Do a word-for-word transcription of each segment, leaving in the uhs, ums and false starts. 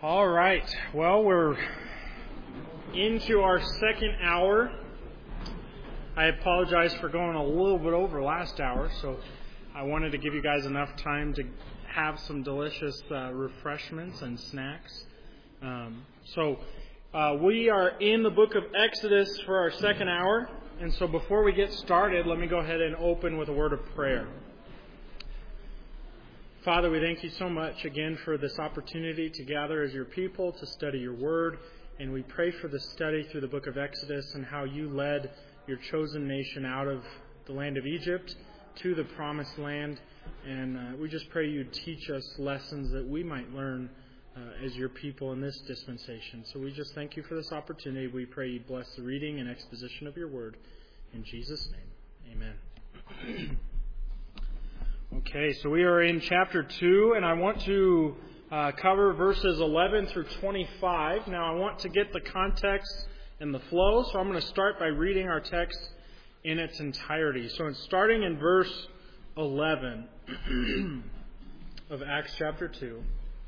All right. Well, we're into our second hour. I apologize for going a little bit over last hour, so I wanted to give you guys enough time to have some delicious uh, refreshments and snacks. Um, so uh, we are in the book of Exodus for our second hour, and so before we get started, let me go ahead and open with a word of prayer. Father, we thank you so much again for this opportunity to gather as your people to study your word. And we pray for the study through the book of Exodus and how you led your chosen nation out of the land of Egypt to the promised land. And uh, we just pray you'd teach us lessons that we might learn uh, as your people in this dispensation. So we just thank you for this opportunity. We pray you bless the reading and exposition of your word. In Jesus' name, amen. Okay, so we are in chapter two, and I want to uh, cover verses eleven through twenty-five. Now, I want to get the context and the flow, so I'm going to start by reading our text in its entirety. So, it's starting in verse eleven of Acts chapter two.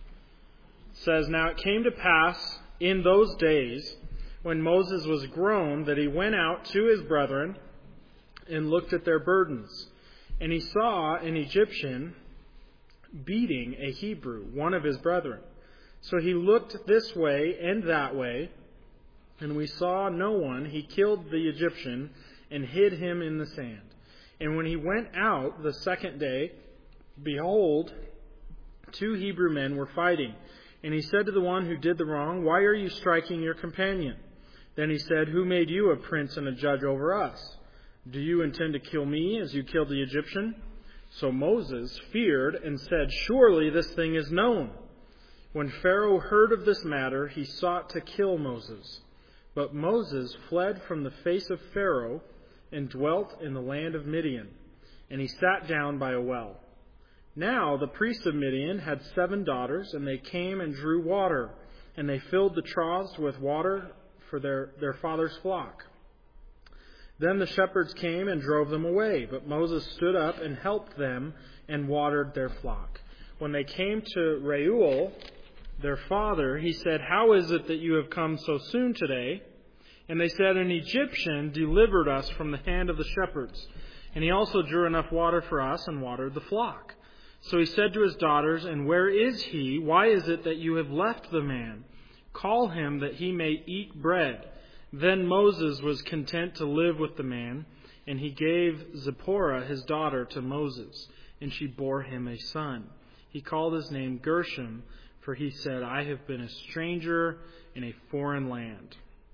It says, "Now it came to pass in those days, when Moses was grown, that he went out to his brethren and looked at their burdens. And he saw an Egyptian beating a Hebrew, one of his brethren. So he looked this way and that way, and we saw no one. He killed the Egyptian and hid him in the sand. And when he went out the second day, behold, two Hebrew men were fighting. And he said to the one who did the wrong, 'Why are you striking your companion?' Then he said, 'Who made you a prince and a judge over us? Do you intend to kill me as you killed the Egyptian?' So Moses feared and said, 'Surely this thing is known.' When Pharaoh heard of this matter, he sought to kill Moses. But Moses fled from the face of Pharaoh and dwelt in the land of Midian. And he sat down by a well. Now the priests of Midian had seven daughters, and they came and drew water, and they filled the troughs with water for their, their father's flock. Then the shepherds came and drove them away, but Moses stood up and helped them and watered their flock. When they came to Reuel, their father, he said, 'How is it that you have come so soon today?' And they said, 'An Egyptian delivered us from the hand of the shepherds, and he also drew enough water for us and watered the flock.' So he said to his daughters, 'And where is he? Why is it that you have left the man? Call him that he may eat bread.' Then Moses was content to live with the man, and he gave Zipporah his daughter to Moses, and she bore him a son. He called his name Gershom, for he said, 'I have been a stranger in a foreign land.'"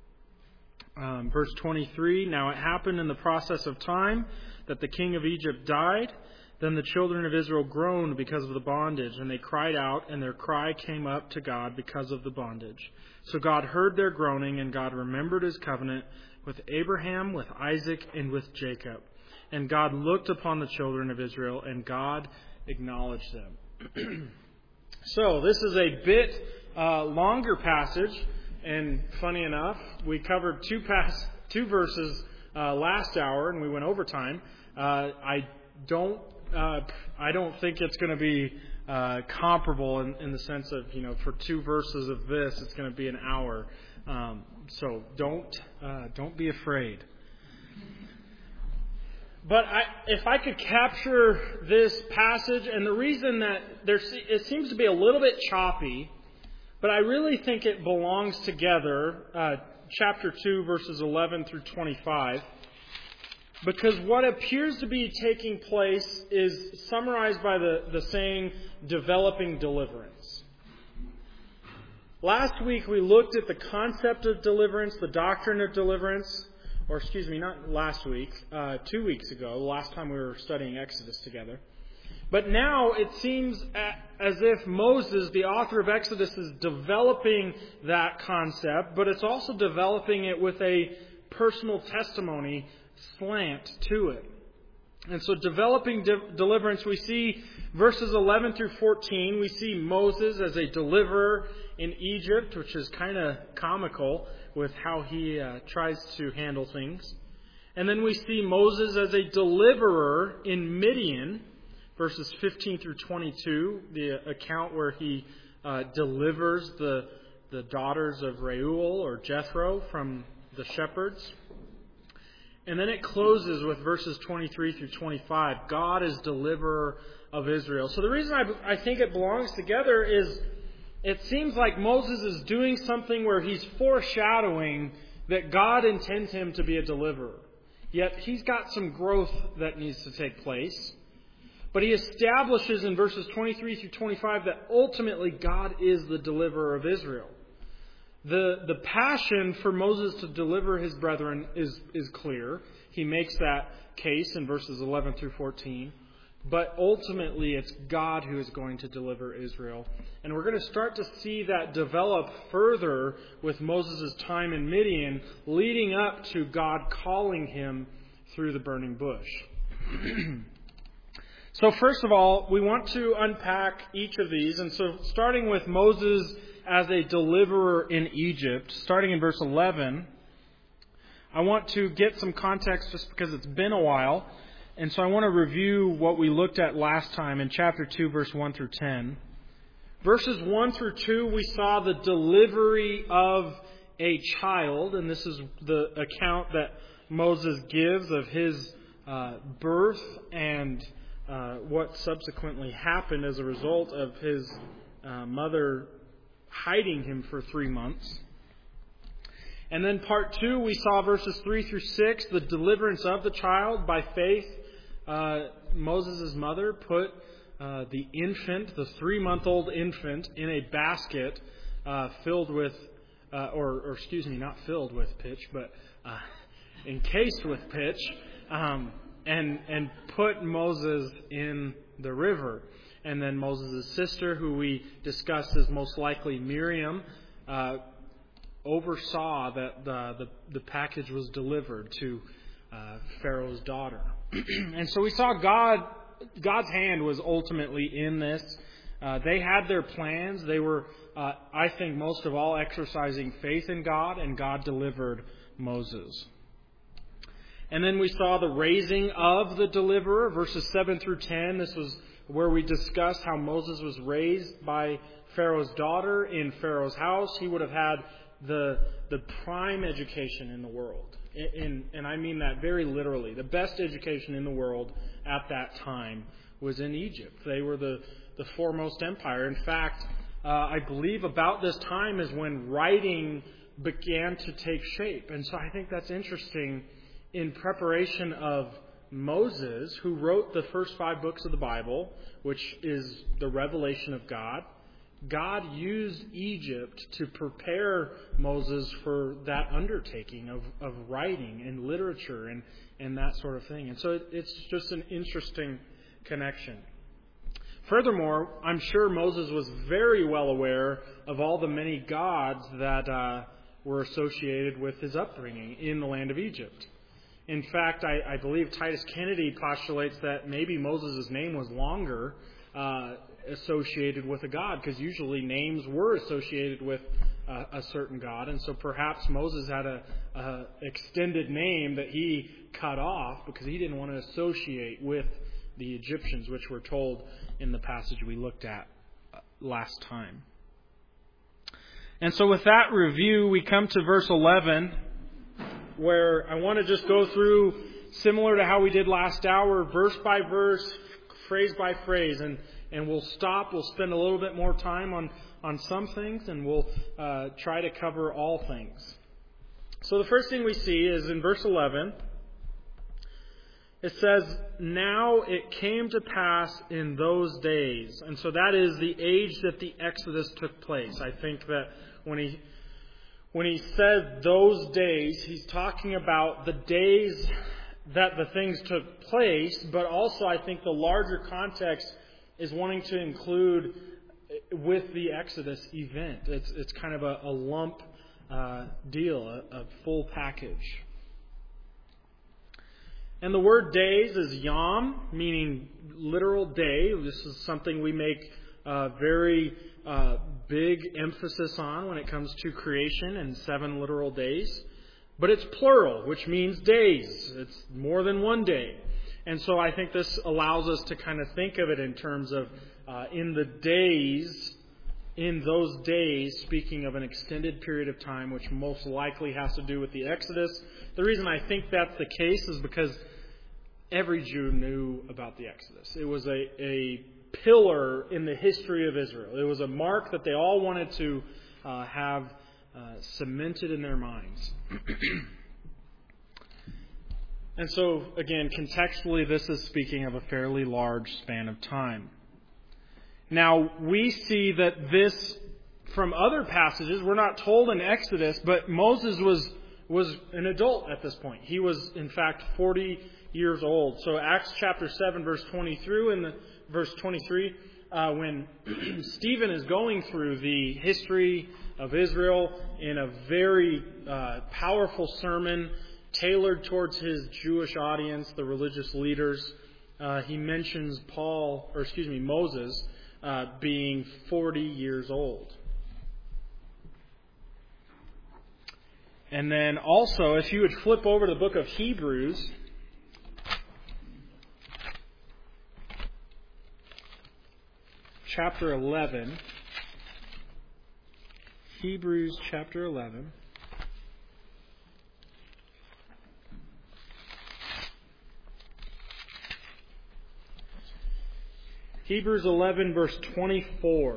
Um, verse twenty-three, "Now it happened in the process of time that the king of Egypt died. Then the children of Israel groaned because of the bondage, and they cried out, and their cry came up to God because of the bondage. So God heard their groaning, and God remembered his covenant with Abraham, with Isaac, and with Jacob. And God looked upon the children of Israel, and God acknowledged them." So this is a bit uh, longer passage, and funny enough, we covered two pass two verses uh, last hour, and we went overtime. Uh, I don't uh, I don't think it's going to be Uh, comparable in, in the sense of, you know, for two verses of this, it's going to be an hour. Um, so don't uh, don't be afraid. But I, if I could capture this passage, and the reason that there it seems to be a little bit choppy, but I really think it belongs together. Uh, chapter two, verses eleven through twenty-five. Because what appears to be taking place is summarized by the, the saying, developing deliverance. Last week we looked at the concept of deliverance, the doctrine of deliverance, or excuse me, not last week, uh, two weeks ago, the last time we were studying Exodus together. But now it seems as if Moses, the author of Exodus, is developing that concept, but it's also developing it with a personal testimony slant to it. And so developing de- deliverance, we see verses eleven through fourteen, we see Moses as a deliverer in Egypt, which is kind of comical with how he uh, tries to handle things. And then we see Moses as a deliverer in Midian, verses fifteen through twenty-two, the account where he uh, delivers the the daughters of Reuel or Jethro from the shepherds. And then it closes with verses twenty-three through twenty-five. God is deliverer of Israel. So the reason I, I think it belongs together is it seems like Moses is doing something where he's foreshadowing that God intends him to be a deliverer. Yet he's got some growth that needs to take place. But he establishes in verses twenty-three through twenty-five that ultimately God is the deliverer of Israel. The the passion for Moses to deliver his brethren is, is clear. He makes that case in verses eleven through fourteen. But ultimately, it's God who is going to deliver Israel. And we're going to start to see that develop further with Moses' time in Midian, leading up to God calling him through the burning bush. So first of all, we want to unpack each of these. And so starting with Moses as a deliverer in Egypt, starting in verse eleven, I want to get some context just because it's been a while. And so I want to review what we looked at last time in chapter two, verse one through ten. Verses one through two, we saw the delivery of a child. And this is the account that Moses gives of his uh, birth and uh, what subsequently happened as a result of his uh, mother hiding him for three months. And then part two, we saw verses three through six, the deliverance of the child by faith. Uh, Moses' mother put uh, the infant, the three-month-old infant, in a basket uh, filled with, uh, or, or excuse me, not filled with pitch, but uh, encased with pitch, um, and and put Moses in the river. And then Moses' sister, who we discussed as most likely Miriam, uh, oversaw that the, the, the package was delivered to uh, Pharaoh's daughter. And so we saw God, God's hand was ultimately in this. Uh, they had their plans. They were, uh, I think, most of all exercising faith in God, and God delivered Moses. And then we saw the raising of the deliverer, verses seven through ten. This was where we discussed how Moses was raised by Pharaoh's daughter in Pharaoh's house. He would have had the the prime education in the world. In, in, and I mean that very literally. The best education in the world at that time was in Egypt. They were the, the foremost empire. In fact, uh, I believe about this time is when writing began to take shape. And so I think that's interesting in preparation of Moses, who wrote the first five books of the Bible, which is the revelation of God. God used Egypt to prepare Moses for that undertaking of, of writing and literature and, and that sort of thing. And so it, it's just an interesting connection. Furthermore, I'm sure Moses was very well aware of all the many gods that uh, were associated with his upbringing in the land of Egypt. In fact, I, I believe Titus Kennedy postulates that maybe Moses' name was longer uh, associated with a god, because usually names were associated with uh, a certain god, and so perhaps Moses had a, a extended name that he cut off because he didn't want to associate with the Egyptians, which we're told in the passage we looked at last time. And so with that review, we come to verse eleven, where I want to just go through, similar to how we did last hour, verse by verse, phrase by phrase, and And we'll stop. We'll spend a little bit more time on, on some things, and we'll uh, try to cover all things. So the first thing we see is in verse eleven. It says, "Now it came to pass in those days." And so that is the age that the Exodus took place. I think that when he when he said those days, he's talking about the days that the things took place, but also I think the larger context is wanting to include with the Exodus event. It's it's kind of a, a lump uh, deal, a, a full package. And the word days is yom, meaning literal day. This is something we make uh, very uh, big emphasis on when it comes to creation and seven literal days. But it's plural, which means days. It's more than one day. And so I think this allows us to kind of think of it in terms of uh, in the days in those days, speaking of an extended period of time, which most likely has to do with the Exodus. The reason I think that's the case is because every Jew knew about the Exodus. It was a, a pillar in the history of Israel. It was a mark that they all wanted to uh, have uh, cemented in their minds. And so, again, contextually, this is speaking of a fairly large span of time. Now, we see that this, from other passages, we're not told in Exodus, but Moses was was an adult at this point. He was, in fact, forty years old. So Acts chapter seven, verse twenty-three, in the, verse twenty-three, uh, when Stephen is going through the history of Israel in a very uh, powerful sermon tailored towards his Jewish audience, the religious leaders, uh, he mentions Paul, or excuse me, Moses, uh, being forty years old. And then also, if you would flip over to the book of Hebrews, chapter eleven, Hebrews chapter eleven. Hebrews eleven, verse twenty-four,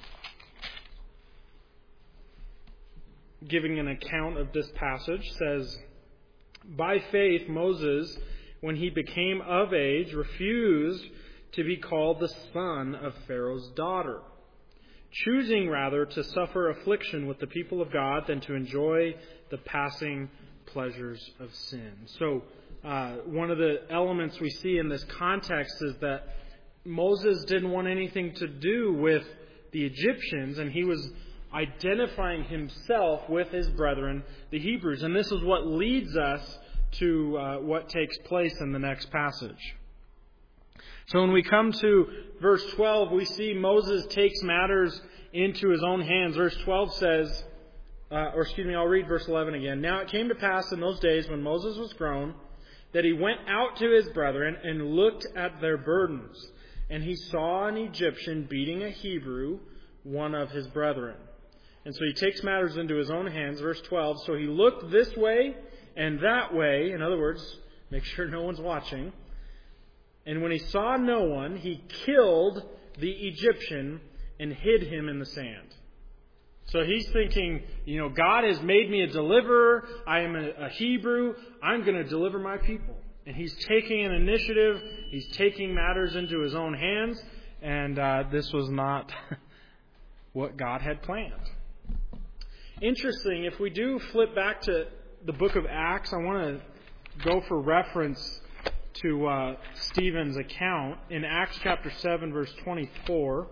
giving an account of this passage, says, "By faith Moses, when he became of age, refused to be called the son of Pharaoh's daughter, choosing rather to suffer affliction with the people of God than to enjoy the passing pleasures of sin." So, uh, one of the elements we see in this context is that Moses didn't want anything to do with the Egyptians, and he was identifying himself with his brethren, the Hebrews. And this is what leads us to uh, what takes place in the next passage. So when we come to verse twelve, we see Moses takes matters into his own hands. Verse twelve says, uh, or excuse me, I'll read verse eleven again. "Now it came to pass in those days when Moses was grown, that he went out to his brethren and looked at their burdens. And he saw an Egyptian beating a Hebrew, one of his brethren." And so he takes matters into his own hands. Verse twelve, "So he looked this way and that way." In other words, make sure no one's watching. "And when he saw no one, he killed the Egyptian and hid him in the sand." So he's thinking, you know, God has made me a deliverer. I am a, a Hebrew. I'm going to deliver my people. And he's taking an initiative. He's taking matters into his own hands. And uh, this was not what God had planned. Interesting, if we do flip back to the book of Acts, I want to go for reference to uh, Stephen's account. In Acts chapter seven, verse twenty-four.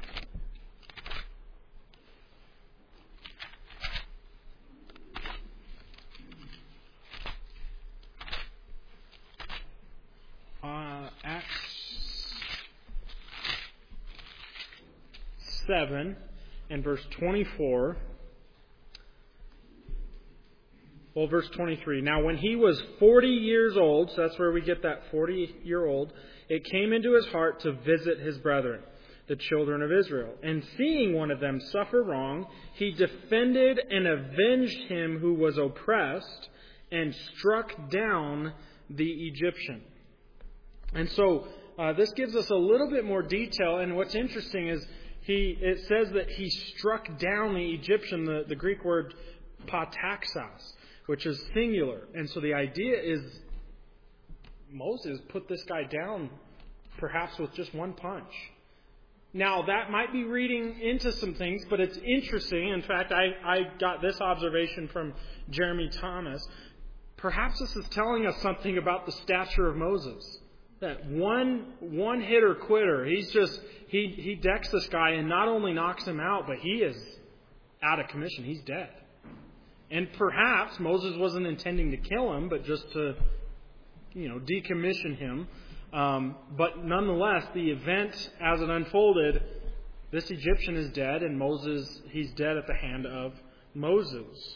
Uh, Acts seven and verse twenty-four. Well, verse twenty-three. "Now when he was forty years old," so that's where we get that forty-year-old, "it came into his heart to visit his brethren, the children of Israel. And seeing one of them suffer wrong, he defended and avenged him who was oppressed and struck down the Egyptian." And so uh, this gives us a little bit more detail. And what's interesting is he it says that he struck down the Egyptian, the, the Greek word pataxas, which is singular. And so the idea is Moses put this guy down perhaps with just one punch. Now, that might be reading into some things, but it's interesting. In fact, I, I got this observation from Jeremy Thomas. Perhaps this is telling us something about the stature of Moses. That one one hitter quitter. He's just, he, he decks this guy and not only knocks him out, but he is out of commission. He's dead. And perhaps Moses wasn't intending to kill him, but just to, you know, decommission him. Um, but nonetheless, the event as it unfolded, this Egyptian is dead, and Moses, he's dead at the hand of Moses.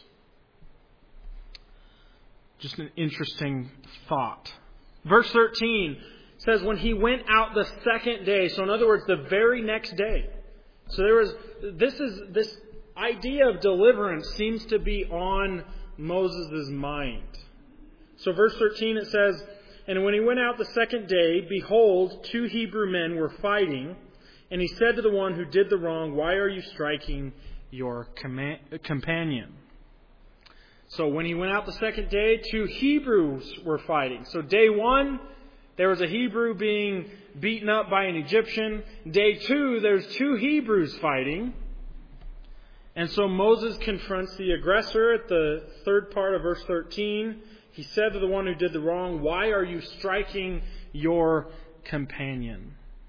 Just an interesting thought. Verse thirteen says, "When he went out the second day," so in other words, the very next day, So there was this is this idea of deliverance seems to be on Moses' mind. So verse thirteen it says, "And when he went out the second day, behold, two Hebrew men were fighting. And he said to the one who did the wrong, 'Why are you striking your companion?'" So when he went out the second day, two Hebrews were fighting. So day one, there was a Hebrew being beaten up by an Egyptian. Day two, there's two Hebrews fighting. And so Moses confronts the aggressor at the third part of verse thirteen. He said to the one who did the wrong, "Why are you striking your companion?"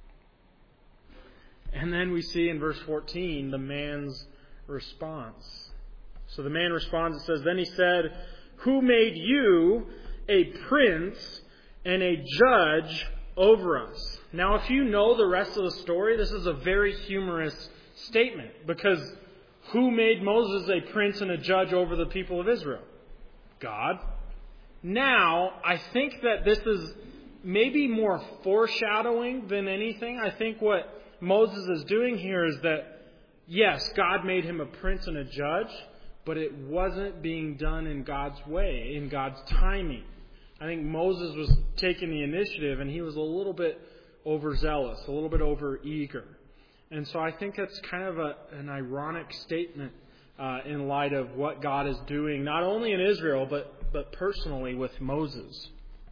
And then we see in verse fourteen the man's response. So the man responds, it says, "Then he said, 'Who made you a prince and a judge over us?'" Now, if you know the rest of the story, this is a very humorous statement, because who made Moses a prince and a judge over the people of Israel? God. Now, I think that this is maybe more foreshadowing than anything. I think what Moses is doing here is that, yes, God made him a prince and a judge, but it wasn't being done in God's way, in God's timing. I think Moses was taking the initiative, and he was a little bit overzealous, a little bit overeager. And so I think that's kind of a, an ironic statement uh, in light of what God is doing, not only in Israel, but, but personally with Moses.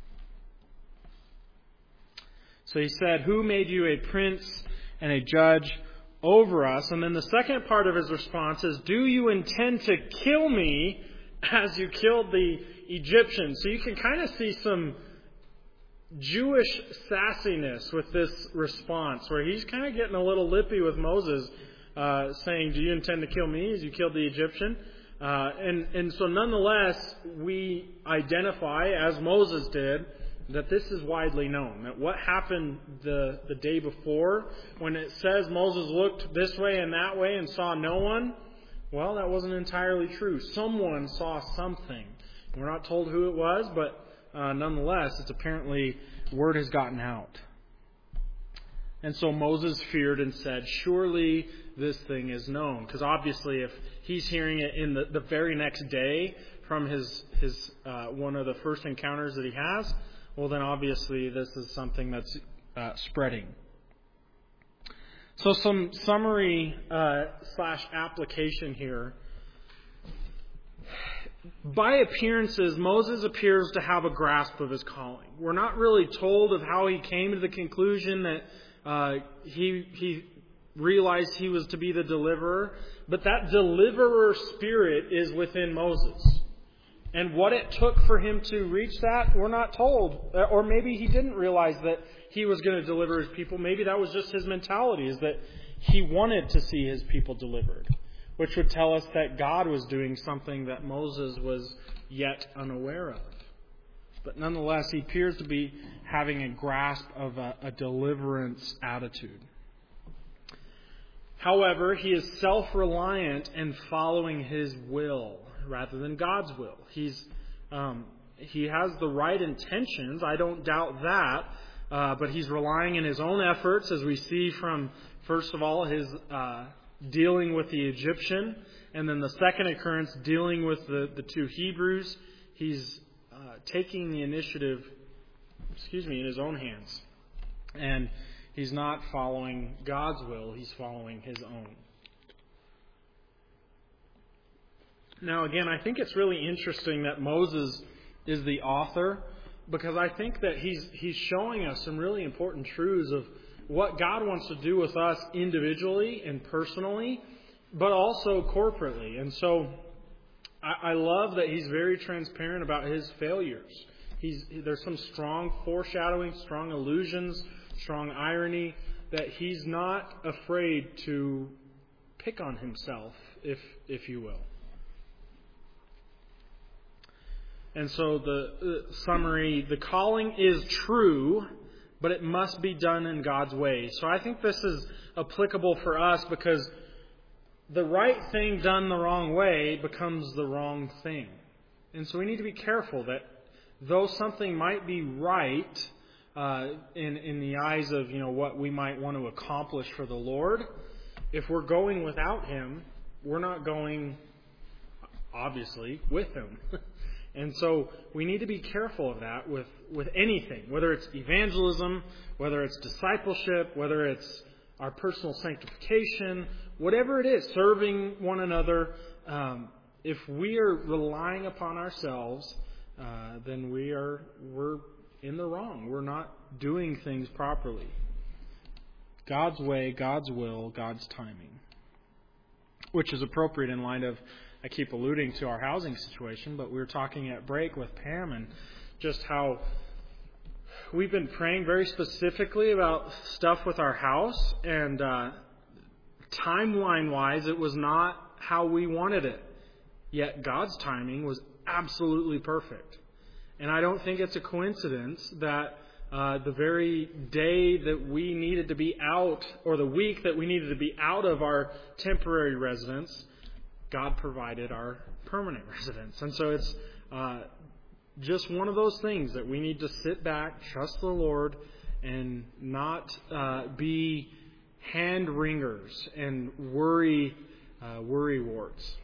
So he said, "Who made you a prince and a judge over us?" And then the second part of his response is, "Do you intend to kill me as you killed the Egyptians?" So you can kind of see some Jewish sassiness with this response, where he's kind of getting a little lippy with Moses, uh, saying, "Do you intend to kill me as you killed the Egyptian?" Uh, and, and so nonetheless, we identify, as Moses did, that this is widely known. That what happened the, the day before, when it says Moses looked this way and that way and saw no one, well, that wasn't entirely true. Someone saw something. We're not told who it was, but uh, nonetheless, it's apparently word has gotten out. And so Moses feared and said, "Surely this thing is known." Because obviously, if he's hearing it in the, the very next day from his his uh, one of the first encounters that he has, well, then obviously this is something that's uh, spreading. So some summary uh, slash application here. By appearances, Moses appears to have a grasp of his calling. We're not really told of how he came to the conclusion that uh, he he realized he was to be the deliverer, but that deliverer spirit is within Moses. And what it took for him to reach that, we're not told. Or maybe he didn't realize that he was going to deliver his people. Maybe that was just his mentality, is that he wanted to see his people delivered, which would tell us that God was doing something that Moses was yet unaware of. But nonetheless, he appears to be having a grasp of a, a deliverance attitude. However, he is self-reliant and following his will rather than God's will. He's um, he has the right intentions, I don't doubt that, uh, but he's relying on his own efforts, as we see from, first of all, his uh, dealing with the Egyptian, and then the second occurrence, dealing with the, the two Hebrews. He's uh, taking the initiative, excuse me, in his own hands. And he's not following God's will, he's following his own. Now, again, I think it's really interesting that Moses is the author, because I think that he's he's showing us some really important truths of what God wants to do with us individually and personally, but also corporately. And so I, I love that he's very transparent about his failures. He's there's some strong foreshadowing, strong allusions, strong irony, that he's not afraid to pick on himself, if if you will. And so the uh, summary, the calling is true, but it must be done in God's way. So I think this is applicable for us, because the right thing done the wrong way becomes the wrong thing. And so we need to be careful that though something might be right uh, in in the eyes of, you know, what we might want to accomplish for the Lord, if we're going without Him, we're not going, obviously, with Him. And so we need to be careful of that with, with anything, whether it's evangelism, whether it's discipleship, whether it's our personal sanctification, whatever it is, serving one another. Um, if we are relying upon ourselves, uh, then we are we're in the wrong. We're not doing things properly. God's way, God's will, God's timing, which is appropriate in light of, I keep alluding to our housing situation, but we were talking at break with Pam and just how we've been praying very specifically about stuff with our house, and uh, timeline-wise, it was not how we wanted it. Yet God's timing was absolutely perfect. And I don't think it's a coincidence that uh, the very day that we needed to be out, or the week that we needed to be out of our temporary residence, God provided our permanent residence. And so it's uh, just one of those things that we need to sit back, trust the Lord, and not uh, be hand wringers and worry uh, worry warts.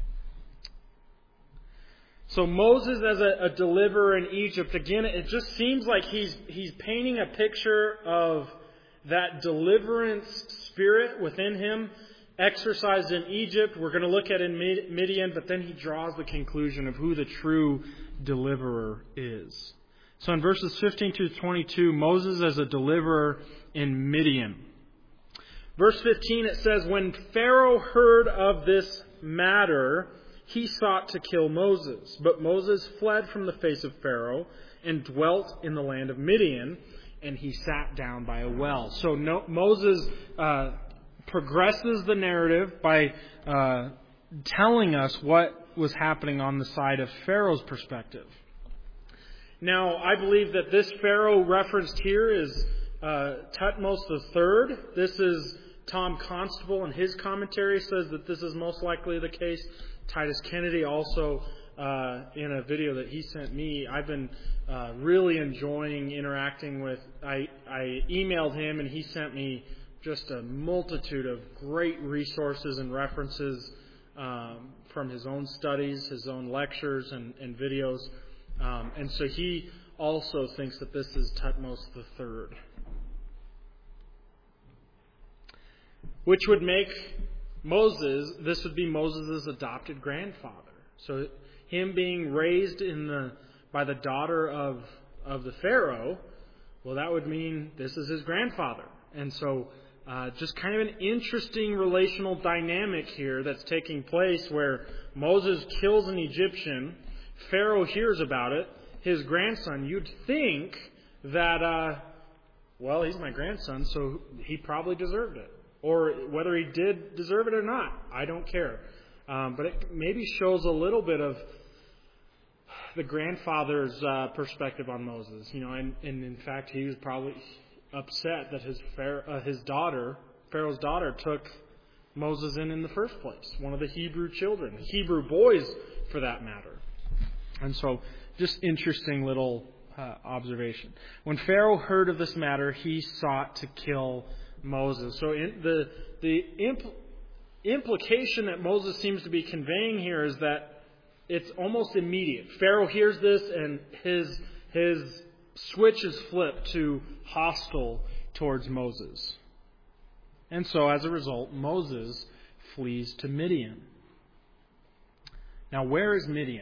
So Moses as a, a deliverer in Egypt, again, it just seems like he's he's painting a picture of that deliverance spirit within him, exercised in Egypt. We're going to look at in Midian, but then he draws the conclusion of who the true deliverer is. So in verses fifteen to twenty-two, Moses as a deliverer in Midian. Verse fifteen, it says, "When Pharaoh heard of this matter, he sought to kill Moses. But Moses fled from the face of Pharaoh and dwelt in the land of Midian, and he sat down by a well." So no, Moses uh, progresses the narrative by uh, telling us what was happening on the side of Pharaoh's perspective. Now, I believe that this Pharaoh referenced here is uh, Thutmose the Third. This is Tom Constable in his commentary says that this is most likely the case. Titus Kennedy also, uh, in a video that he sent me, I've been uh, really enjoying interacting with. I, I emailed him and he sent me just a multitude of great resources and references um, from his own studies, his own lectures and, and videos. Um, and so he also thinks that this is Thutmose the Third, which would make Moses, this would be Moses' adopted grandfather. So him being raised in the by the daughter of, of the Pharaoh, well, that would mean this is his grandfather. And so uh, just kind of an interesting relational dynamic here that's taking place where Moses kills an Egyptian, Pharaoh hears about it, his grandson, you'd think that, uh, well, he's my grandson, so he probably deserved it. Or whether he did deserve it or not, I don't care. Um, but it maybe shows a little bit of the grandfather's uh, perspective on Moses. You know, and, and in fact, he was probably upset that his uh, his daughter, Pharaoh's daughter, took Moses in in the first place. One of the Hebrew children, Hebrew boys, for that matter. And so, just interesting little uh, observation. When Pharaoh heard of this matter, he sought to kill Moses. So in the the impl- implication that Moses seems to be conveying here is that it's almost immediate. Pharaoh hears this and his his switch is flipped to hostile towards Moses. And so as a result, Moses flees to Midian. Now, where is Midian?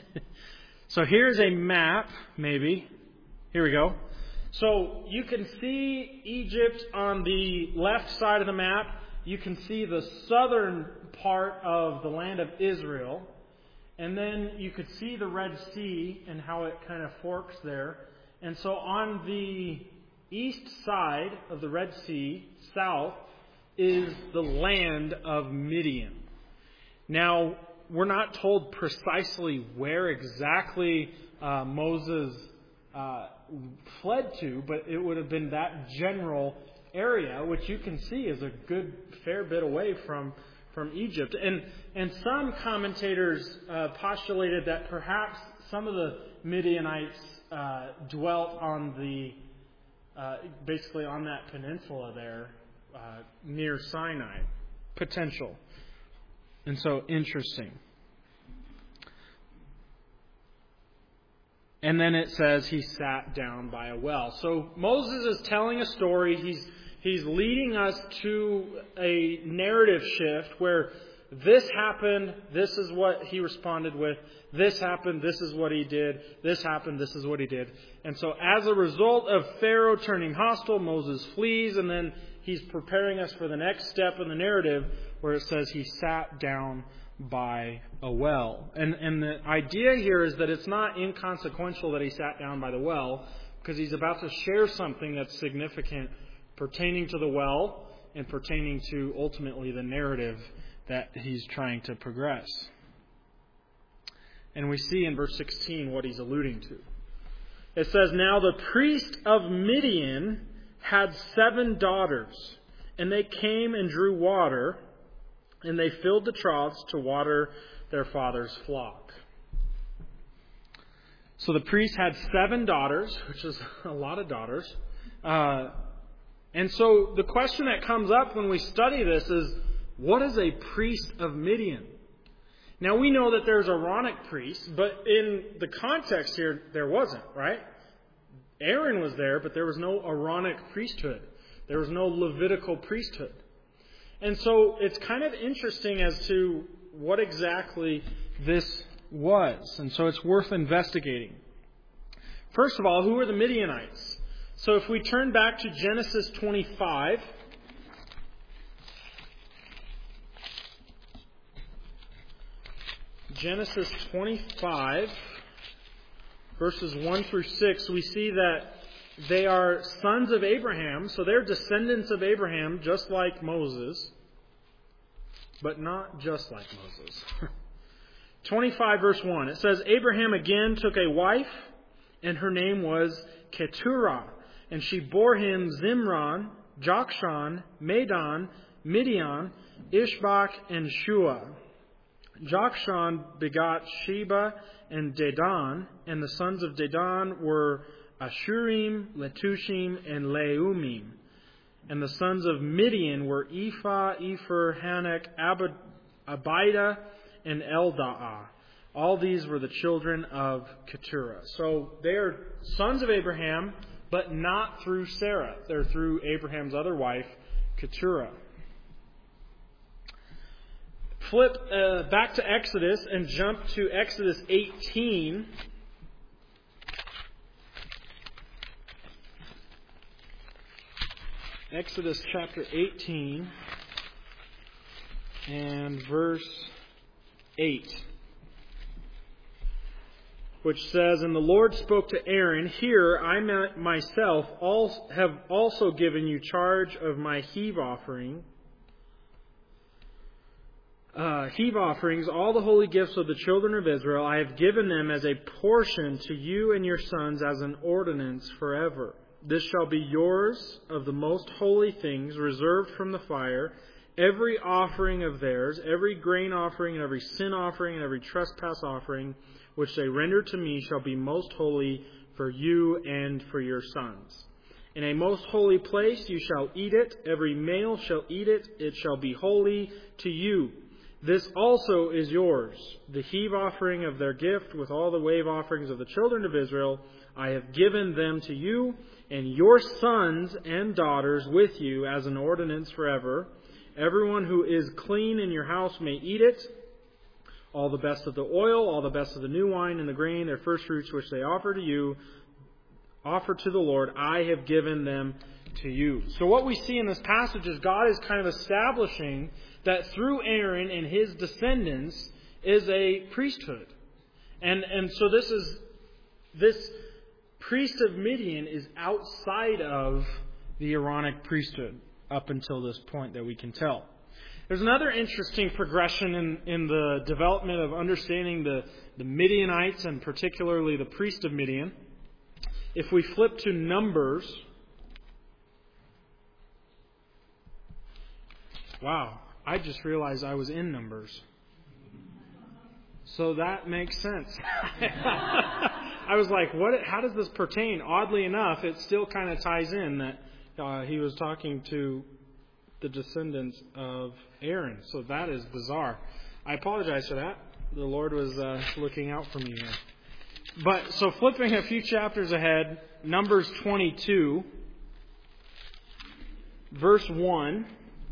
So here's a map, maybe. Here we go. So you can see Egypt on the left side of the map. You can see the southern part of the land of Israel. And then you could see the Red Sea and how it kind of forks there. And so on the east side of the Red Sea, south, is the land of Midian. Now, we're not told precisely where exactly uh, Moses uh, fled to, but it would have been that general area, which you can see is a good fair bit away from, from Egypt. And and some commentators uh, postulated that perhaps some of the Midianites uh, dwelt on the uh, basically on that peninsula there uh, near Sinai. potential. And so, interesting. And then it says he sat down by a well. So Moses is telling a story. He's he's leading us to a narrative shift where this happened, this is what he responded with. This happened, this is what he did. This happened, this is what he did. And so as a result of Pharaoh turning hostile, Moses flees, and then he's preparing us for the next step in the narrative where it says he sat down by a well. And, and the idea here is that it's not inconsequential that he sat down by the well, because he's about to share something that's significant pertaining to the well and pertaining to ultimately the narrative that he's trying to progress. And we see in verse sixteen what he's alluding to. It says, "Now the priest of Midian had seven daughters, and they came and drew water, and they filled the troughs to water their father's flock." So the priest had seven daughters, which is a lot of daughters. Uh, and so the question that comes up when we study this is, what is a priest of Midian? Now we know that there's Aaronic priests, but in the context here, there wasn't, right? Aaron was there, but there was no Aaronic priesthood. There was no Levitical priesthood. And so it's kind of interesting as to what exactly this was. And so it's worth investigating. First of all, who are the Midianites? So if we turn back to Genesis twenty-five, Genesis twenty-five, verses one through six, we see that they are sons of Abraham, so they're descendants of Abraham, just like Moses, but not just like Moses. twenty-five, verse one, it says, "Abraham again took a wife, and her name was Keturah, and she bore him Zimran, Jokshan, Medan, Midian, Ishbak, and Shua. Jokshan begot Sheba and Dedan, and the sons of Dedan were Ashurim, Letushim, and Leumim. And the sons of Midian were Ephah, Epher, Hanak, Abid, Abida, and Eldaah. All these were the children of Keturah." So they are sons of Abraham, but not through Sarah. They're through Abraham's other wife, Keturah. Flip uh, back to Exodus and jump to Exodus eighteen. Exodus chapter eighteen and verse eight, which says, "And the Lord spoke to Aaron, Here I myself have also given you charge of my heave offering, uh, heave offerings, all the holy gifts of the children of Israel. I have given them as a portion to you and your sons as an ordinance forever. This shall be yours of the most holy things reserved from the fire. Every offering of theirs, every grain offering, and every sin offering, and every trespass offering, which they render to me, shall be most holy for you and for your sons. In a most holy place you shall eat it. Every male shall eat it. It shall be holy to you. This also is yours, the heave offering of their gift with all the wave offerings of the children of Israel. I have given them to you and your sons and daughters with you as an ordinance forever. Everyone who is clean in your house may eat it. All the best of the oil, all the best of the new wine and the grain, their first fruits which they offer to you, offer to the Lord, I have given them to you." So what we see in this passage is God is kind of establishing that through Aaron and his descendants is a priesthood. And and so this is this priest of Midian is outside of the Aaronic priesthood up until this point that we can tell. There's another interesting progression in, in the development of understanding the, the Midianites and particularly the priest of Midian. If we flip to Numbers, wow, I just realized I was in Numbers. So that makes sense. I was like, what? How does this pertain? Oddly enough, it still kind of ties in that uh, he was talking to the descendants of Aaron. So that is bizarre. I apologize for that. The Lord was uh, looking out for me here. But so flipping a few chapters ahead, Numbers twenty-two, verse one,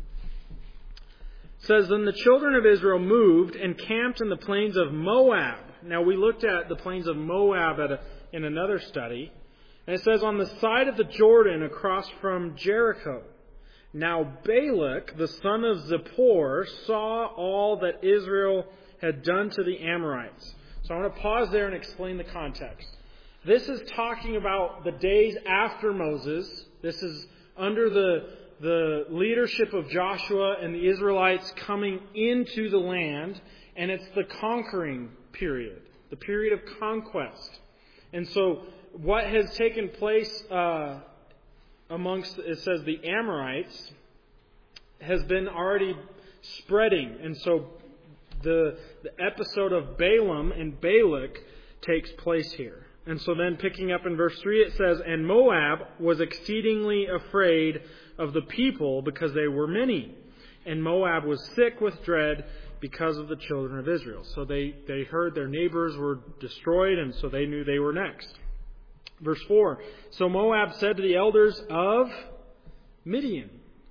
says, Then the children of Israel moved and camped in the plains of Moab. Now we looked at the plains of Moab at a, in another study. And it says, on the side of the Jordan across from Jericho. Now Balak, the son of Zippor, saw all that Israel had done to the Amorites. So I want to pause there and explain the context. This is talking about the days after Moses. This is under the, the leadership of Joshua and the Israelites coming into the land. And it's the conquering period, the period of conquest. And so what has taken place uh, amongst, it says, the Amorites has been already spreading. And so The, the episode of Balaam and Balak takes place here. And so then picking up in verse three, it says, And Moab was exceedingly afraid of the people because they were many. And Moab was sick with dread because of the children of Israel. So they, they heard their neighbors were destroyed, and so they knew they were next. Verse four, So Moab said to the elders of Midian,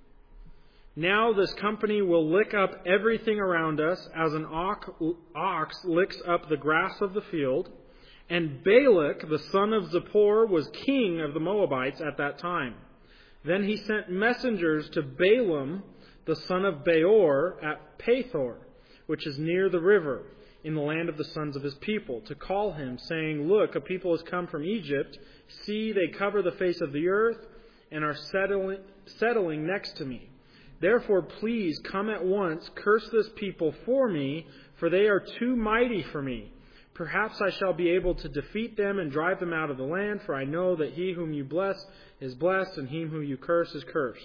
Now this company will lick up everything around us as an ox licks up the grass of the field. And Balak, the son of Zippor, was king of the Moabites at that time. Then he sent messengers to Balaam, the son of Beor, at Pethor, which is near the river, in the land of the sons of his people, to call him, saying, Look, a people has come from Egypt. See, they cover the face of the earth and are settling, settling next to me. Therefore, please come at once, curse this people for me, for they are too mighty for me. Perhaps I shall be able to defeat them and drive them out of the land, for I know that he whom you bless is blessed, and him whom you curse is cursed.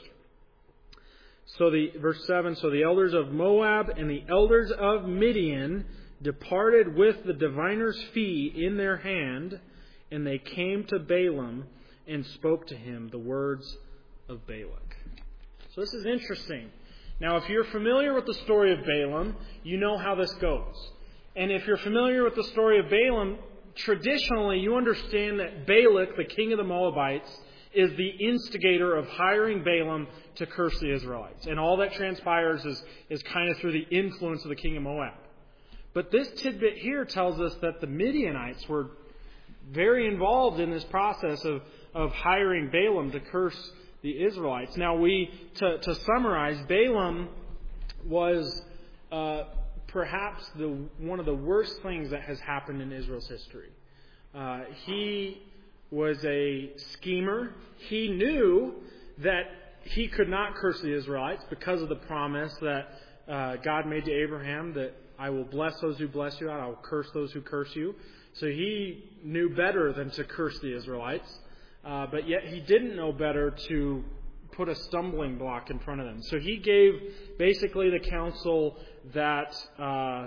So the verse seven, So the elders of Moab and the elders of Midian departed with the diviner's fee in their hand, and they came to Balaam and spoke to him the words of Balak. So this is interesting. Now, if you're familiar with the story of Balaam, you know how this goes. And if you're familiar with the story of Balaam, traditionally you understand that Balak, the king of the Moabites, is the instigator of hiring Balaam to curse the Israelites. And all that transpires is, is kind of through the influence of the king of Moab. But this tidbit here tells us that the Midianites were very involved in this process of, of hiring Balaam to curse the Israelites. Now, we to, to summarize, Balaam was uh, perhaps the one of the worst things that has happened in Israel's history. Uh, he was a schemer. He knew that he could not curse the Israelites because of the promise that uh, God made to Abraham, that I will bless those who bless you, and I will curse those who curse you. So he knew better than to curse the Israelites. Uh, but yet he didn't know better to put a stumbling block in front of them. So he gave basically the counsel that uh,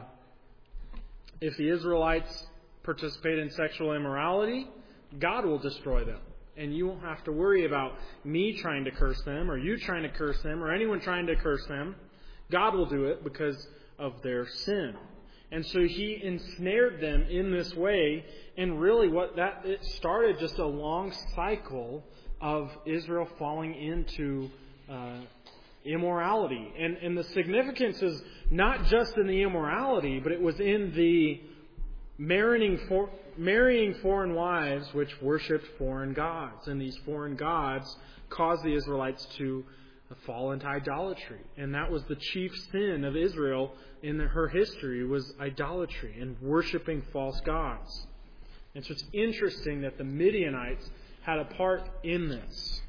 if the Israelites participate in sexual immorality, God will destroy them. And you won't have to worry about me trying to curse them, or you trying to curse them, or anyone trying to curse them. God will do it because of their sin. And so he ensnared them in this way, and really what that it started just a long cycle of Israel falling into uh, immorality. And, and the significance is not just in the immorality, but it was in the marrying, for, marrying foreign wives which worshipped foreign gods. And these foreign gods caused the Israelites to fall into idolatry. And that was the chief sin of Israel in her history, was idolatry and worshipping false gods. And so it's interesting that the Midianites had a part in this.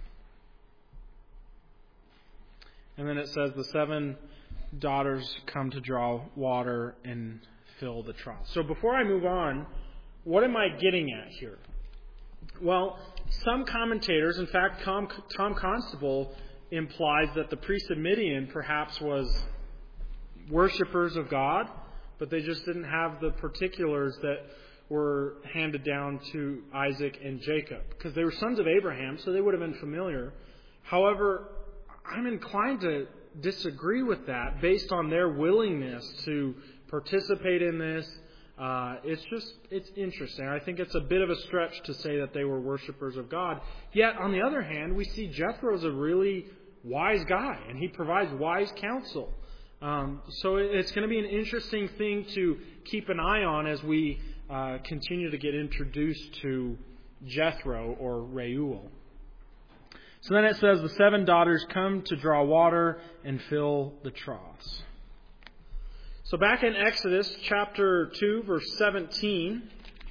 And then it says the seven daughters come to draw water and fill the trough. So before I move on, what am I getting at here? Well, some commentators, in fact, Tom, Tom Constable implies that the priest of Midian perhaps was worshippers of God, but they just didn't have the particulars that were handed down to Isaac and Jacob, because they were sons of Abraham, so they would have been familiar. However, I'm inclined to disagree with that based on their willingness to participate in this. Uh, it's just, it's interesting. I think it's a bit of a stretch to say that they were worshipers of God. Yet, on the other hand, we see Jethro's a really wise guy, and he provides wise counsel. Um, so it's going to be an interesting thing to keep an eye on as we uh, continue to get introduced to Jethro or Reuel. So then it says, the seven daughters come to draw water and fill the troughs. So back in Exodus chapter two, verse seventeen,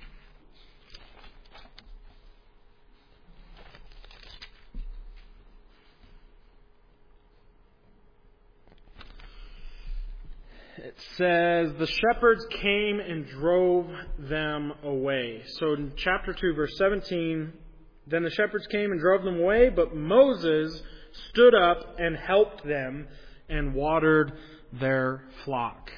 it says, the shepherds came and drove them away. So in chapter two, verse seventeen, then the shepherds came and drove them away, but Moses stood up and helped them and watered their flock.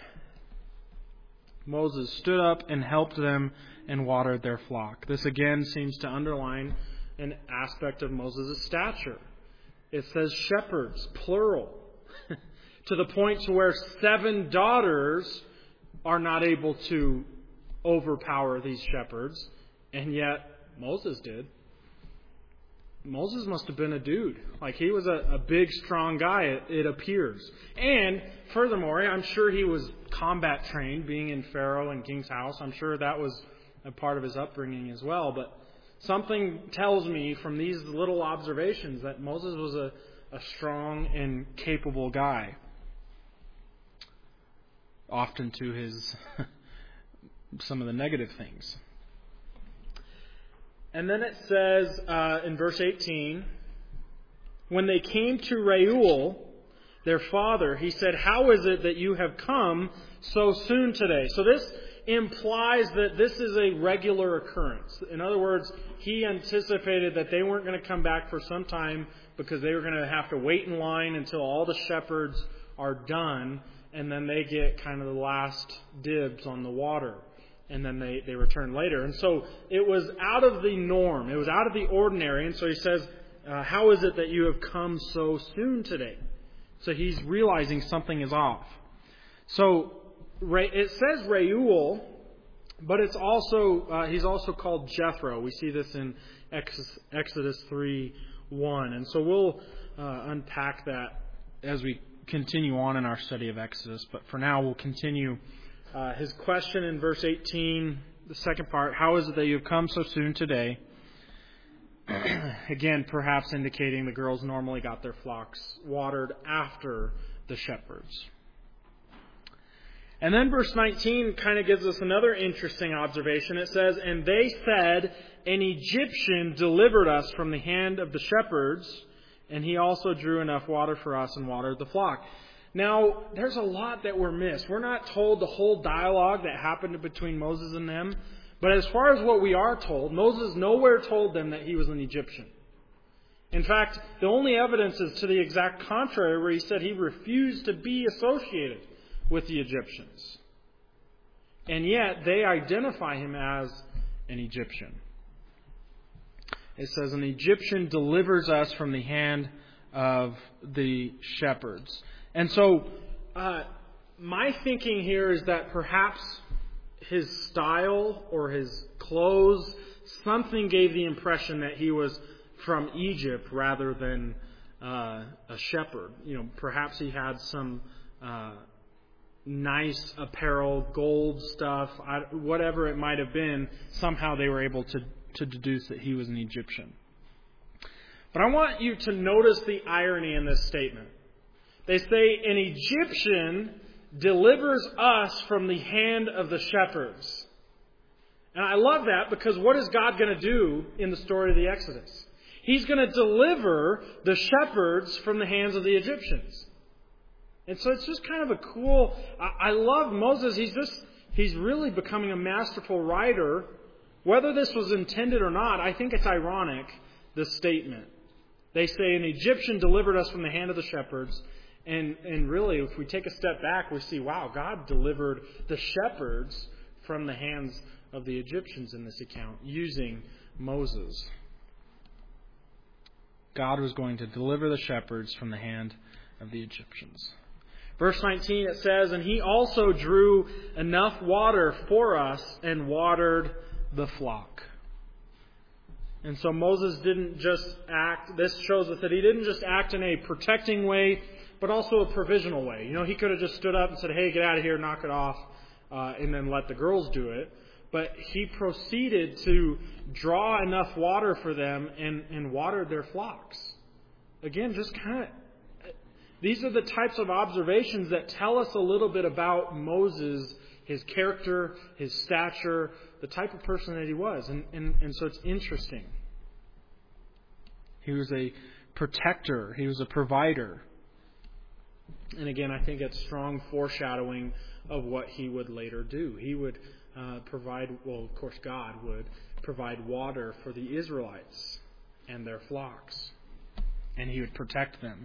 Moses stood up and helped them and watered their flock. This again seems to underline an aspect of Moses' stature. It says shepherds, plural, to the point to where seven daughters are not able to overpower these shepherds, and yet Moses did. Moses must have been a dude. Like, he was a, a big, strong guy, it, it appears. And, furthermore, I'm sure he was combat trained, being in Pharaoh and King's house. I'm sure that was a part of his upbringing as well. But something tells me from these little observations that Moses was a, a strong and capable guy. Often to his some of the negative things. And then it says uh, in verse eighteen, when they came to Reuel, their father, he said, how is it that you have come so soon today? So this implies that this is a regular occurrence. In other words, he anticipated that they weren't going to come back for some time because they were going to have to wait in line until all the shepherds are done, and then they get kind of the last dibs on the water. And then they, they return later. And so it was out of the norm. It was out of the ordinary. And so he says, uh, how is it that you have come so soon today? So he's realizing something is off. So it says Reuel, but it's also uh, he's also called Jethro. We see this in Exodus three one. And so we'll uh, unpack that as we continue on in our study of Exodus. But for now, we'll continue Uh, his question in verse eighteen, the second part, how is it that you have come so soon today? Again, perhaps indicating the girls normally got their flocks watered after the shepherds. And then verse nineteen kind of gives us another interesting observation. It says, and they said, an Egyptian delivered us from the hand of the shepherds, and he also drew enough water for us and watered the flock. Now, there's a lot that we're missed. We're not told the whole dialogue that happened between Moses and them. But as far as what we are told, Moses nowhere told them that he was an Egyptian. In fact, the only evidence is to the exact contrary, where he said he refused to be associated with the Egyptians. And yet, they identify him as an Egyptian. It says, an Egyptian delivers us from the hand of the shepherds. And so, uh, my thinking here is that perhaps his style or his clothes, something gave the impression that he was from Egypt rather than uh, a shepherd. You know, perhaps he had some uh, nice apparel, gold stuff, whatever it might have been. Somehow they were able to, to deduce that he was an Egyptian. But I want you to notice the irony in this statement. They say, an Egyptian delivers us from the hand of the shepherds. And I love that because what is God going to do in the story of the Exodus? He's going to deliver the shepherds from the hands of the Egyptians. And so it's just kind of a cool... I, I love Moses. He's just he's really becoming a masterful writer. Whether this was intended or not, I think it's ironic, this statement. They say, an Egyptian delivered us from the hand of the shepherds. And and really, if we take a step back, we see, wow, God delivered the shepherds from the hands of the Egyptians in this account, using Moses. God was going to deliver the shepherds from the hand of the Egyptians. Verse nineteen, it says, "And he also drew enough water for us and watered the flock." And so Moses didn't just act, this shows us that he didn't just act in a protecting way, but also a provisional way. You know, he could have just stood up and said, "Hey, get out of here, knock it off," uh, and then let the girls do it. But he proceeded to draw enough water for them and, and watered their flocks. Again, just kind of, these are the types of observations that tell us a little bit about Moses, his character, his stature, the type of person that he was. And, and, and so it's interesting. He was a protector. He was a provider. And again, I think it's strong foreshadowing of what he would later do. He would uh, provide, well, of course God would provide water for the Israelites and their flocks. And he would protect them.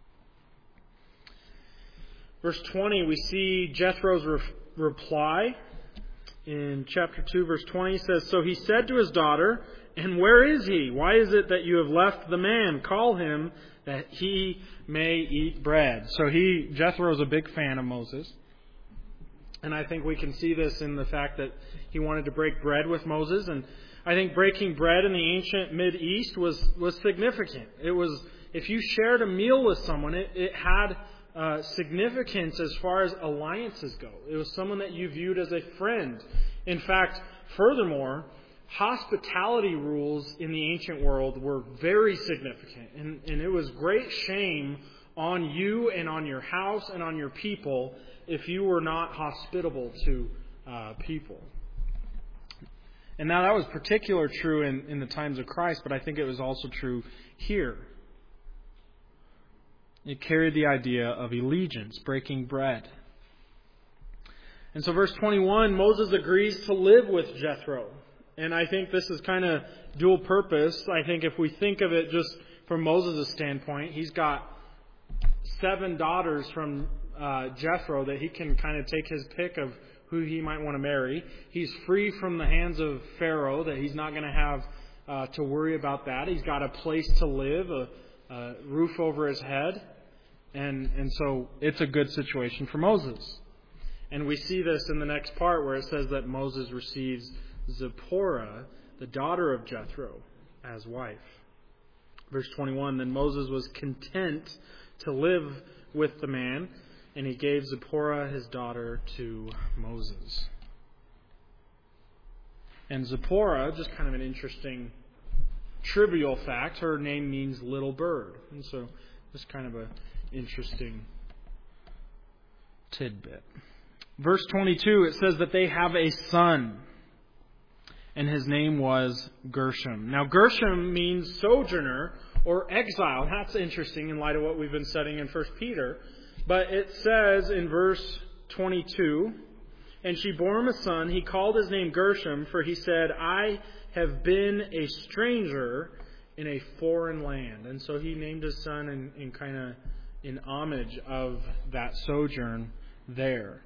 Verse twenty, we see Jethro's re- reply. In chapter two, verse twenty, says, "So he said to his daughter, 'And where is he? Why is it that you have left the man? Call him that he may eat bread.'" So he, Jethro, is a big fan of Moses. And I think we can see this in the fact that he wanted to break bread with Moses. And I think breaking bread in the ancient Mideast was, was significant. It was, if you shared a meal with someone, it, it had Uh, significance as far as alliances go. It was someone that you viewed as a friend. In fact, furthermore, hospitality rules in the ancient world were very significant. And, and it was great shame on you and on your house and on your people if you were not hospitable to uh, people. And now that was particularly true in, in the times of Christ, but I think it was also true here. It carried the idea of allegiance, breaking bread. And so verse twenty-one, Moses agrees to live with Jethro. And I think this is kind of dual purpose. I think if we think of it just from Moses' standpoint, he's got seven daughters from uh, Jethro that he can kind of take his pick of who he might want to marry. He's free from the hands of Pharaoh, that he's not going to have uh, to worry about that. He's got a place to live, a, a roof over his head. And and so it's a good situation for Moses. And we see this in the next part where it says that Moses receives Zipporah, the daughter of Jethro, as wife. Verse twenty-one, "Then Moses was content to live with the man, and he gave Zipporah his daughter to Moses." And Zipporah, just kind of an interesting trivial fact, her name means little bird. And so just kind of a interesting tidbit. Verse twenty-two, it says that they have a son, and his name was Gershom. Now, Gershom means sojourner or exile. That's interesting in light of what we've been studying in First Peter. But it says in verse twenty-two, "And she bore him a son. He called his name Gershom, for he said, 'I have been a stranger in a foreign land.'" And so he named his son in, in kind of in homage of that sojourn there.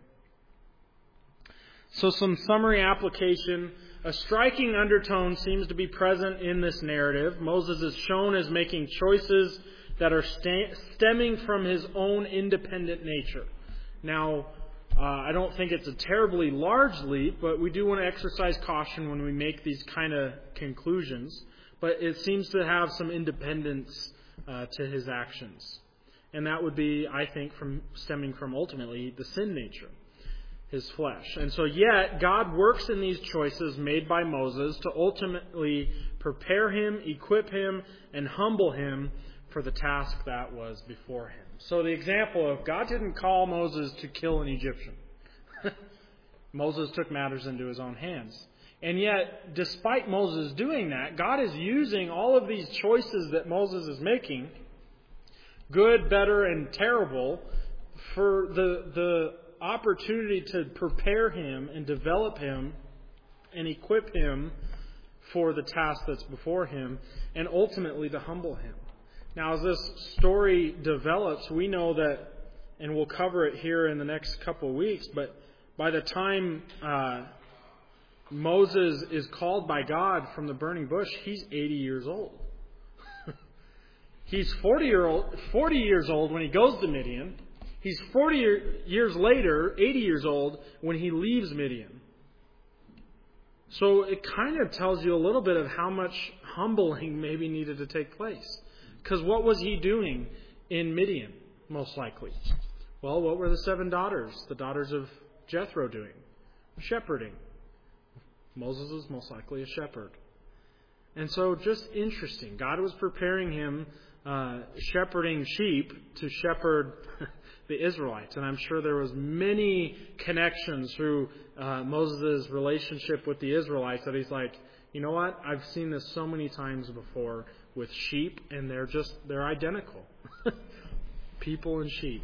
So some summary application. A striking undertone seems to be present in this narrative. Moses is shown as making choices that are st- stemming from his own independent nature. Now, uh, I don't think it's a terribly large leap, but we do want to exercise caution when we make these kind of conclusions. But it seems to have some independence uh, to his actions. And that would be, I think, from stemming from ultimately the sin nature, his flesh. And so yet, God works in these choices made by Moses to ultimately prepare him, equip him, and humble him for the task that was before him. So the example of God didn't call Moses to kill an Egyptian. Moses took matters into his own hands. And yet, despite Moses doing that, God is using all of these choices that Moses is making, good, better, and terrible, for the the opportunity to prepare him and develop him and equip him for the task that's before him, and ultimately to humble him. Now, as this story develops, we know that, and we'll cover it here in the next couple of weeks, but by the time uh, Moses is called by God from the burning bush, he's eighty years old. He's forty, year old, forty years old when he goes to Midian. He's forty years later, eighty years old, when he leaves Midian. So it kind of tells you a little bit of how much humbling maybe needed to take place. Because what was he doing in Midian, most likely? Well, what were the seven daughters, the daughters of Jethro, doing? Shepherding. Moses was most likely a shepherd. And so just interesting. God was preparing him, uh, shepherding sheep to shepherd the Israelites. And I'm sure there was many connections through uh, Moses' relationship with the Israelites that he's like, you know what? I've seen this so many times before with sheep, and they're just, they're identical. People and sheep.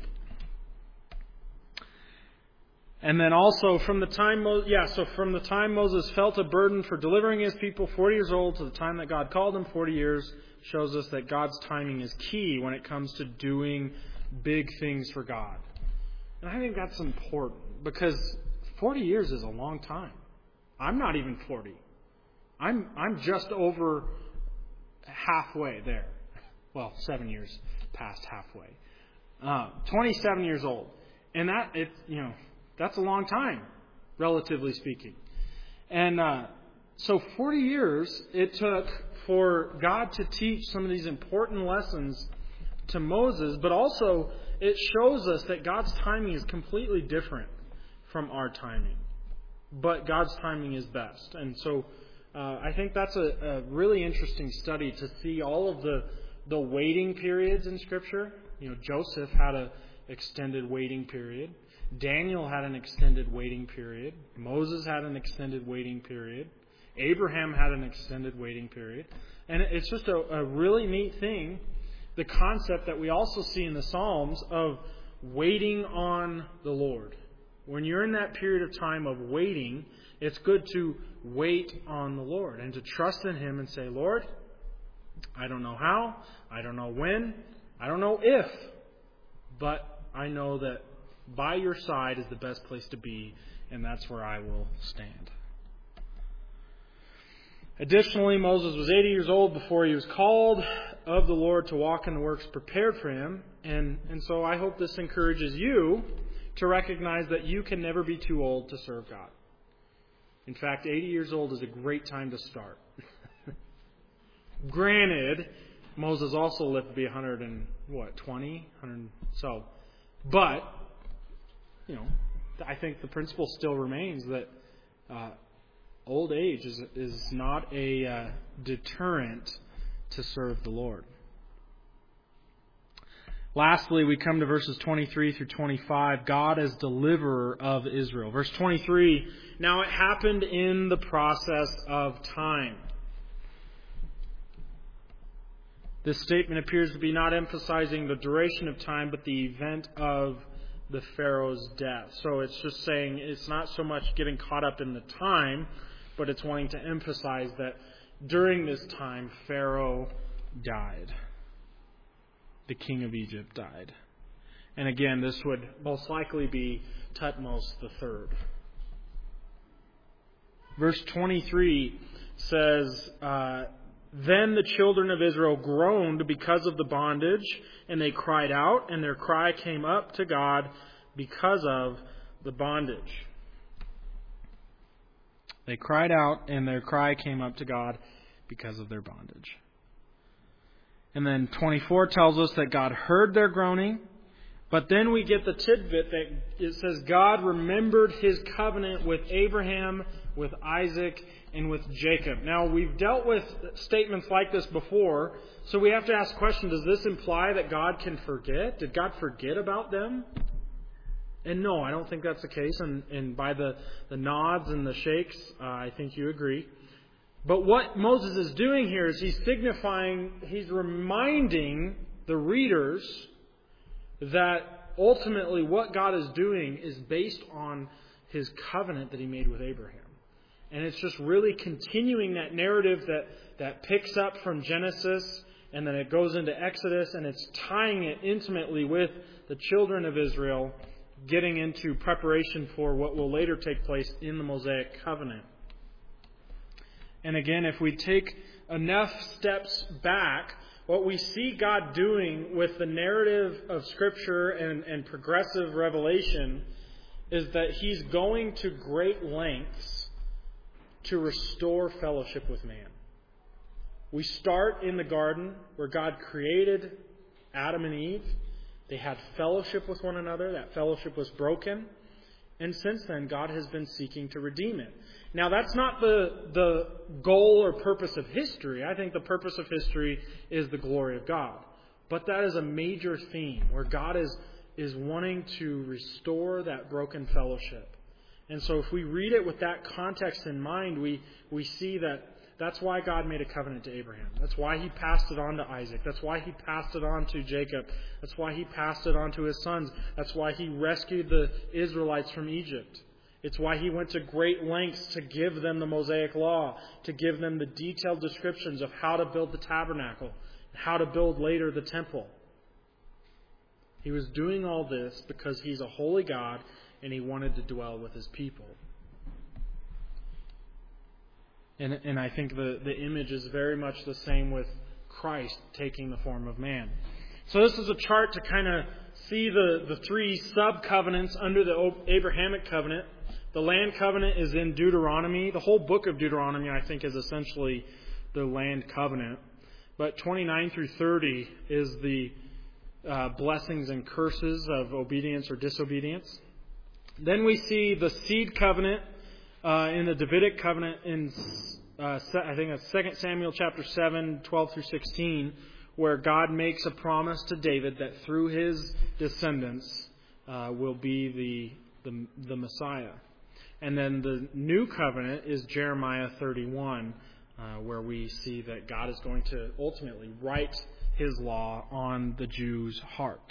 And then also from the time, Mo- yeah, so from the time Moses felt a burden for delivering his people, forty years old, to the time that God called him, forty years, shows us that God's timing is key when it comes to doing big things for God. And I think that's important because forty years is a long time. I'm not even forty. I'm I'm just over halfway there. Well, seven years past halfway. Uh, twenty-seven years old. And that, it, you know, that's a long time, relatively speaking. And uh, so forty years it took for God to teach some of these important lessons to Moses, but also it shows us that God's timing is completely different from our timing. But God's timing is best. And so uh, I think that's a, a really interesting study to see all of the, the waiting periods in Scripture. You know, Joseph had an extended waiting period. Daniel had an extended waiting period. Moses had an extended waiting period. Abraham had an extended waiting period. And it's just a, a really neat thing, the concept that we also see in the Psalms of waiting on the Lord. When you're in that period of time of waiting, it's good to wait on the Lord and to trust in Him and say, Lord, I don't know how, I don't know when, I don't know if, but I know that by your side is the best place to be, and that's where I will stand. Additionally, Moses was eighty years old before he was called of the Lord to walk in the works prepared for him. And, and so I hope this encourages you to recognize that you can never be too old to serve God. In fact, eighty years old is a great time to start. Granted, Moses also lived to be one hundred and what, twenty? one hundred, so, but, you know, I think the principle still remains that uh, old age is is not a uh, deterrent to serve the Lord. Lastly, we come to verses twenty-three through twenty-five, God as deliverer of Israel. Verse twenty-three, now it happened in the process of time. This statement appears to be not emphasizing the duration of time, but the event of the Pharaoh's death. So it's just saying it's not so much getting caught up in the time, but it's wanting to emphasize that during this time, Pharaoh died. The king of Egypt died. And again, this would most likely be Thutmose the third. Verse twenty-three says, uh, Then the children of Israel groaned because of the bondage, and they cried out, and their cry came up to God because of the bondage. They cried out, and their cry came up to God because of their bondage. And then twenty-four tells us that God heard their groaning. But then we get the tidbit that it says God remembered His covenant with Abraham, with Isaac, and with Jacob. Now, we've dealt with statements like this before, so we have to ask the question, does this imply that God can forget? Did God forget about them? And no, I don't think that's the case. And, and by the, the nods and the shakes, uh, I think you agree. But what Moses is doing here is he's signifying, he's reminding the readers that ultimately what God is doing is based on His covenant that He made with Abraham. And it's just really continuing that narrative that, that picks up from Genesis and then it goes into Exodus, and it's tying it intimately with the children of Israel, getting into preparation for what will later take place in the Mosaic covenant. And again, if we take enough steps back, What we see God doing with the narrative of Scripture and, and progressive revelation is that He's going to great lengths to restore fellowship with man. We start in the garden where God created Adam and Eve. They had fellowship with one another. That fellowship was broken. And since then, God has been seeking to redeem it. Now, that's not the, the goal or purpose of history. I think the purpose of history is the glory of God. But that is a major theme where God is, is wanting to restore that broken fellowship. And so if we read it with that context in mind, we, we see that that's why God made a covenant to Abraham. That's why He passed it on to Isaac. That's why He passed it on to Jacob. That's why He passed it on to His sons. That's why He rescued the Israelites from Egypt. It's why He went to great lengths to give them the Mosaic Law, to give them the detailed descriptions of how to build the tabernacle, how to build later the temple. He was doing all this because He's a holy God and He wanted to dwell with His people. And, and I think the, the image is very much the same with Christ taking the form of man. So this is a chart to kind of see the, the three sub-covenants under the Abrahamic covenant. The land covenant is in Deuteronomy. The whole book of Deuteronomy, I think, is essentially the land covenant. But twenty-nine through thirty is the uh, blessings and curses of obedience or disobedience. Then we see the seed covenant uh, in the Davidic covenant in, uh, I think it's Second Samuel chapter seven, twelve through sixteen, where God makes a promise to David that through his descendants uh, will be the, the the Messiah. And then the new covenant is Jeremiah thirty-one, uh, where we see that God is going to ultimately write His law on the Jews' heart.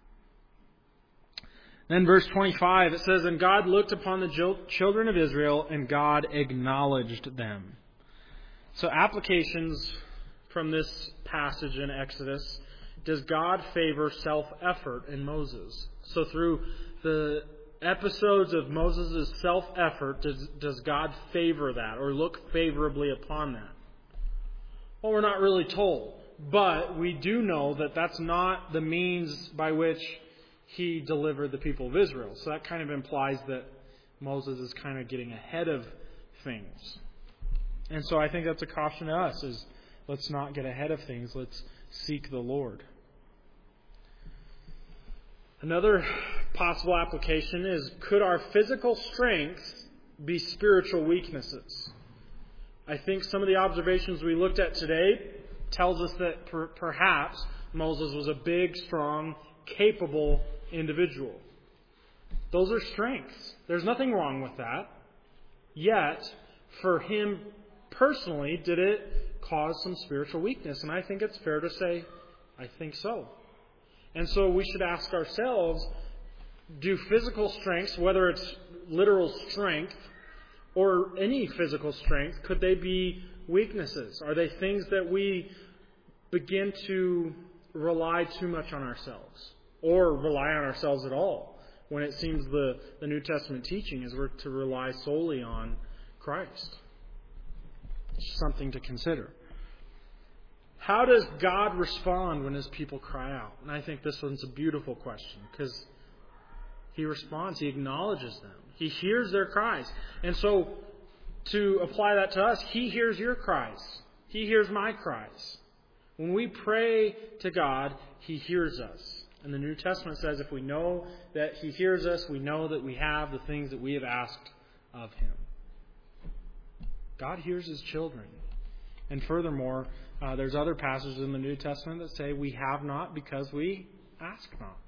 Then verse twenty-five, it says, "And God looked upon the children of Israel, and God acknowledged them." So applications from this passage in Exodus: does God favor self-effort in Moses? So through the episodes of Moses' self-effort, does, does God favor that or look favorably upon that? Well, we're not really told. But we do know that that's not the means by which He delivered the people of Israel. So that kind of implies that Moses is kind of getting ahead of things. And so I think that's a caution to us, is let's not get ahead of things. Let's seek the Lord. Another possible application is, could our physical strength be spiritual weaknesses? I think some of the observations we looked at today tells us that per- perhaps Moses was a big, strong, capable individual. Those are strengths. There's nothing wrong with that. Yet, for him personally, did it cause some spiritual weakness? And I think it's fair to say, I think so. And so we should ask ourselves, do physical strengths, whether it's literal strength or any physical strength, could they be weaknesses? Are they things that we begin to rely too much on ourselves, or rely on ourselves at all, when it seems the, the New Testament teaching is we're to rely solely on Christ? It's something to consider. How does God respond when His people cry out? And I think this one's a beautiful question, because He responds. He acknowledges them. He hears their cries. And so, to apply that to us, He hears your cries. He hears my cries. When we pray to God, He hears us. And the New Testament says if we know that He hears us, we know that we have the things that we have asked of Him. God hears His children. And furthermore, uh, there's other passages in the New Testament that say we have not because we ask not.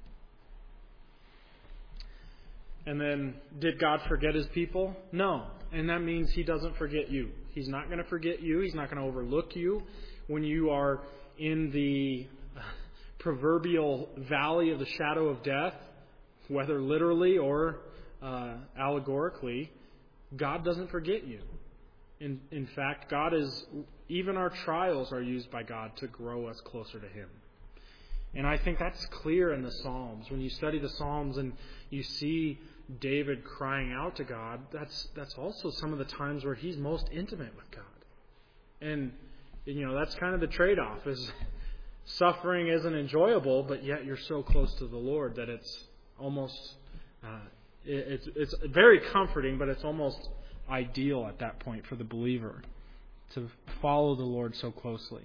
And then, did God forget His people? No. And that means He doesn't forget you. He's not going to forget you. He's not going to overlook you when you are in the proverbial valley of the shadow of death, whether literally or uh, allegorically. God doesn't forget you. In, in fact, God is, even our trials are used by God to grow us closer to Him. And I think that's clear in the Psalms. When you study the Psalms and you see David crying out to God, that's that's also some of the times where he's most intimate with God. And, you know, that's kind of the trade-off, is suffering isn't enjoyable, but yet you're so close to the Lord that it's almost, uh, it, it's, it's very comforting, but it's almost ideal at that point for the believer to follow the Lord so closely.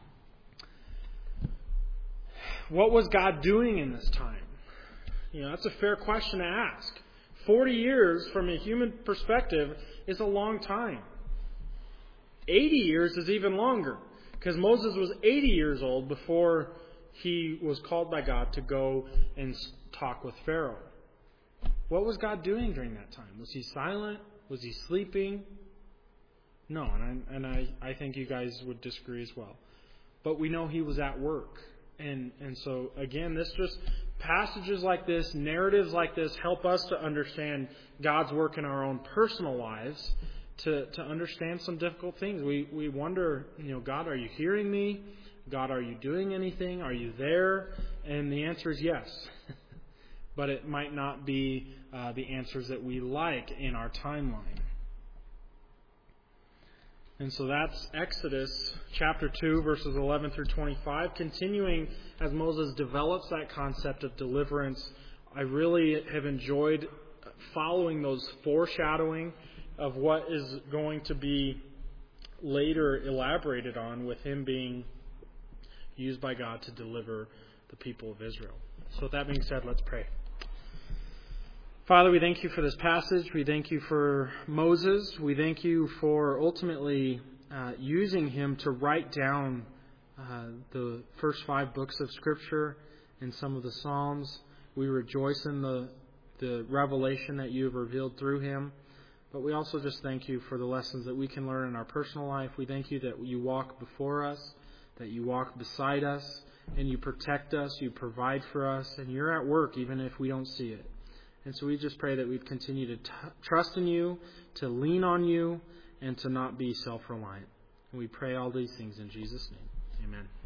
What was God doing in this time? You know, that's a fair question to ask. Forty years from a human perspective is a long time. Eighty years is even longer, because Moses was eighty years old before he was called by God to go and talk with Pharaoh. What was God doing during that time? Was he silent? Was he sleeping? No, and I, and I, I think you guys would disagree as well. But we know he was at work. And and so, again, this just passages like this, narratives like this, help us to understand God's work in our own personal lives, to, to understand some difficult things. We we wonder, you know, God, are you hearing me? God, are you doing anything? Are you there? And the answer is yes. But it might not be uh, the answers that we like in our timeline. And so that's Exodus chapter two, verses eleven through twenty-five. Continuing as Moses develops that concept of deliverance, I really have enjoyed following those foreshadowing of what is going to be later elaborated on with him being used by God to deliver the people of Israel. So with that being said, let's pray. Father, we thank you for this passage. We thank you for Moses. We thank you for ultimately uh, using him to write down uh, the first five books of Scripture and some of the Psalms. We rejoice in the, the revelation that you have revealed through him. But we also just thank you for the lessons that we can learn in our personal life. We thank you that you walk before us, that you walk beside us, and you protect us, you provide for us, and you're at work even if we don't see it. And so we just pray that we'd continue to t- trust in you, to lean on you, and to not be self-reliant. And we pray all these things in Jesus' name. Amen.